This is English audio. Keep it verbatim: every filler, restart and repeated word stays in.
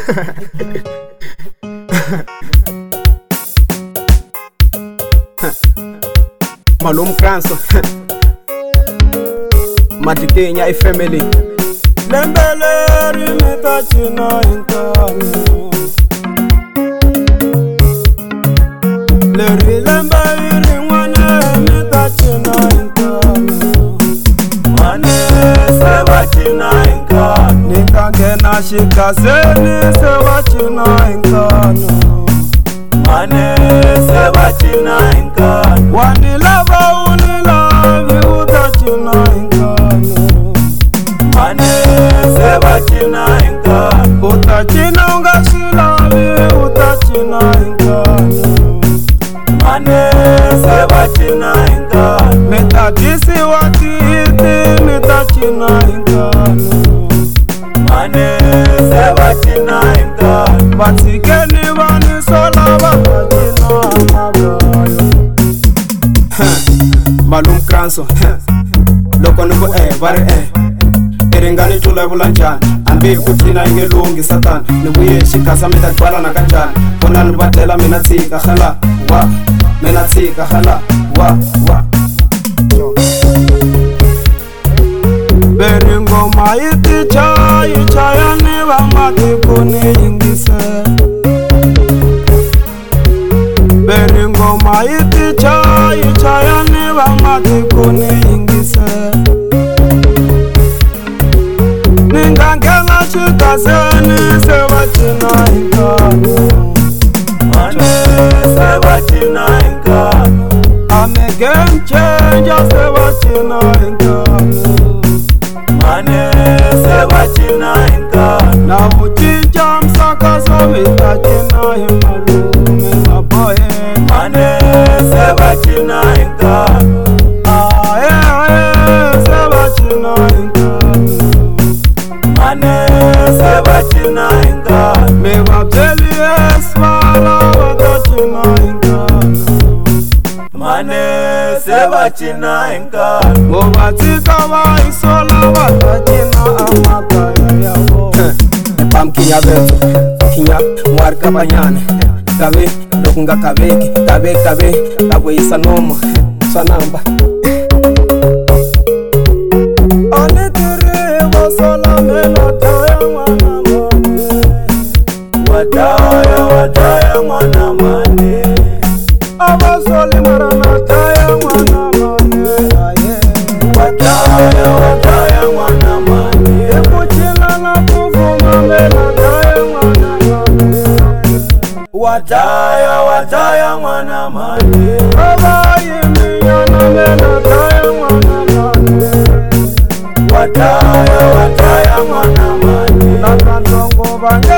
Malum Kranso Majikenya family Lembeleri metachina inkano Leri lembeleri wane metachina inkano Mane sebachina inkano Nikangena shikazeni sebachina inkano Mane sebachina inkano Wanilava unilavi utachina inkano Mane sebachina inkano Utachina ungasilavi utachina inkano Mane sebachina inkano Metadisi watiti metachina inkano Mane sebachina inkano Batikeni vani sola batachina amagayo Malum Kranso Loko nuko eh vari eh Erengani tula vulanjani Ambi kutina ingelungi satan Nibuye shikasa mitakwala na kanjani Kuna nubatela minatika khala Wa minatika khala Wa wa Beringo maiti chayi chayani vamati kuni ingise Beringo maiti chayi chayani vamati kuni ingise Ningangela shikazeni sebachina inkano Mane sebachina inkano Ame game changer sebachina inkano Mane sebachina inkano Na uchija msakazo vitachina himalume maboye Mane sebachina inkano Ae ae sebachina inkano Mane sebachina inkano Mewabzeli eswala watachina inkano Mane sebachina inkano Mobatika wa isola watachina amakaya yabo Epam kinya beto Kinya mwarka banyane Kabe dokunga kabeki Kabe kabe Kabwe isa noma Swanamba Anitiri wasola menataya mwana mane Wataya wataya mwana mane Abasoli maranataya mwana mane Wataya wataya mwana mane Ekuchila na kuvuma menataya mwana mane Wataya wataya mwana mane Abayi miyana menataya mwana mane Wataya wataya mwana mane Nakandongo bange